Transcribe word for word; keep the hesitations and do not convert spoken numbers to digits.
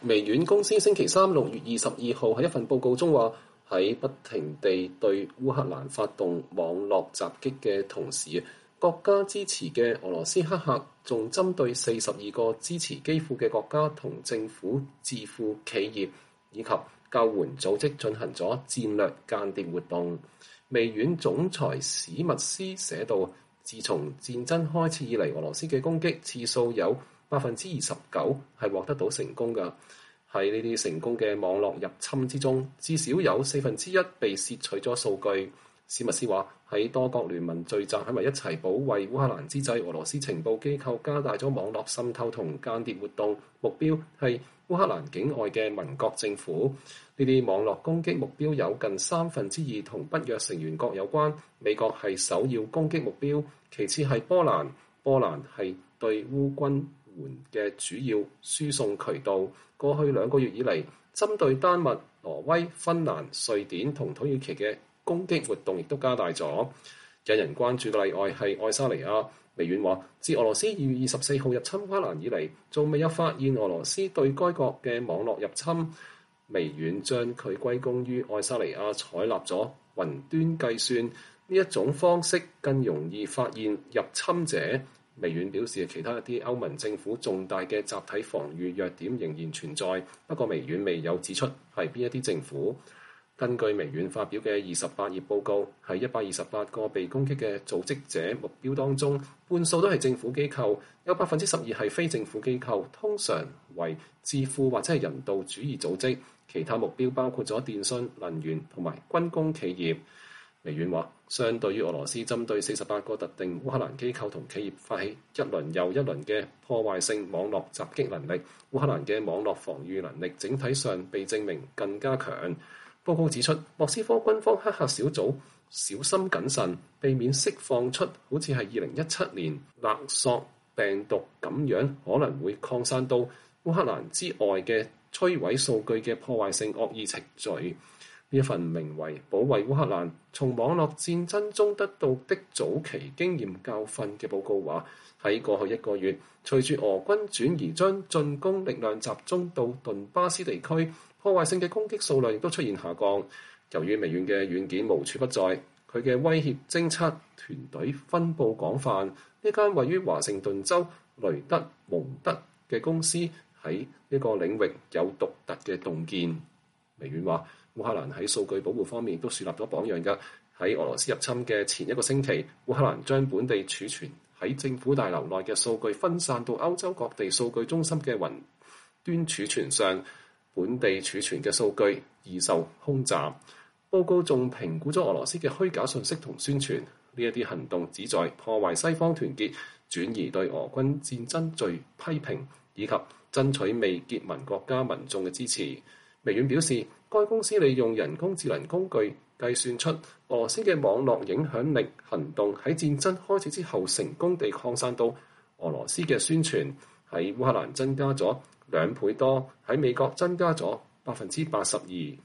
微軟公司星期三六月二十二號喺一份報告中話，喺不停地對烏克蘭發動網絡襲擊嘅同時，國家支持嘅俄羅斯黑客仲針對四十二個支持基輔嘅國家同政府、智庫、企業以及救援組織進行咗戰略間諜活動。微軟總裁史密斯寫道，自從戰爭開始以嚟，俄羅斯嘅攻擊次數有百分之二十九係獲得到成功㗎。喺呢啲成功嘅網絡入侵之中，至少有四分之一被竊取咗數據。史密斯話，喺多國聯盟聚集喺埋一齊保衛烏克蘭之際，俄羅斯情報機構加大咗網絡滲透同間諜活動，目標係烏克蘭境外嘅民國政府。呢啲網絡攻擊目標有近三分之二同北約成員國有關，美國係首要攻擊目標，其次係波蘭，波蘭係對烏軍援嘅主要輸送渠道。過去兩個月以嚟，針對丹麥、挪威、芬蘭、瑞典同土耳其嘅攻擊活動亦都加大咗。引人關注嘅例外係愛沙尼亞。微軟話，自俄羅斯二月二十四號入侵烏克蘭以嚟，仲未有發現俄羅斯對該國嘅網絡入侵。微軟將佢歸功於愛沙尼亞採納咗雲端計算呢一種方式，更容易發現入侵者。微軟表示，其他一啲歐盟政府重大嘅集體防禦弱點仍然存在，不過微軟未有指出係邊一啲政府。根據微軟發表嘅二十八頁報告，喺一百二十八個被攻擊嘅組織者目標當中，半數都係政府機構，有百分之十二係非政府機構，通常為智庫或者係人道主義組織。其他目標包括咗電信、能源同埋軍工企業。微軟話，相對於俄羅斯針對四十八個特定烏克蘭機構同企業發起一輪又一輪嘅破壞性網絡襲擊能力，烏克蘭嘅網絡防禦能力整體上被證明更加強。報告指出，莫斯科軍方黑客小組小心謹慎，避免釋放出好似係二零一七年勒索病毒咁樣可能會擴散到烏克蘭之外嘅摧毀數據嘅破壞性惡意程序。呢一份名為《保衛烏克蘭：從網絡戰爭中得到的早期經驗教訓》嘅報告話，喺過去一個月，隨住俄軍轉移將進攻力量集中到頓巴斯地區，破壞性嘅攻擊數量亦都出現下降。由於微軟嘅軟件無處不在，佢嘅威脅偵測團隊分佈廣泛，呢間位於華盛頓州雷德蒙德嘅公司喺呢個領域有獨特嘅洞見。微軟話，烏克蘭喺數據保護方面都樹立咗榜樣㗎。喺俄羅斯入侵嘅前一個星期，烏克蘭將本地儲存喺政府大樓內嘅數據分散到歐洲各地數據中心嘅雲端儲存上，本地儲存嘅數據易受空襲。報告仲評估咗俄羅斯嘅虛假信息同宣傳，呢一啲行動旨在破壞西方團結，轉移對俄軍戰爭罪批評，以及爭取未結盟國家民眾嘅支持。微軟表示，該公司利用人工智能工具計算出俄羅斯嘅網絡影響力行動喺戰爭開始之後成功地擴散到俄羅斯嘅宣傳喺烏克蘭增加咗兩倍多，喺美國增加咗百分之八十二。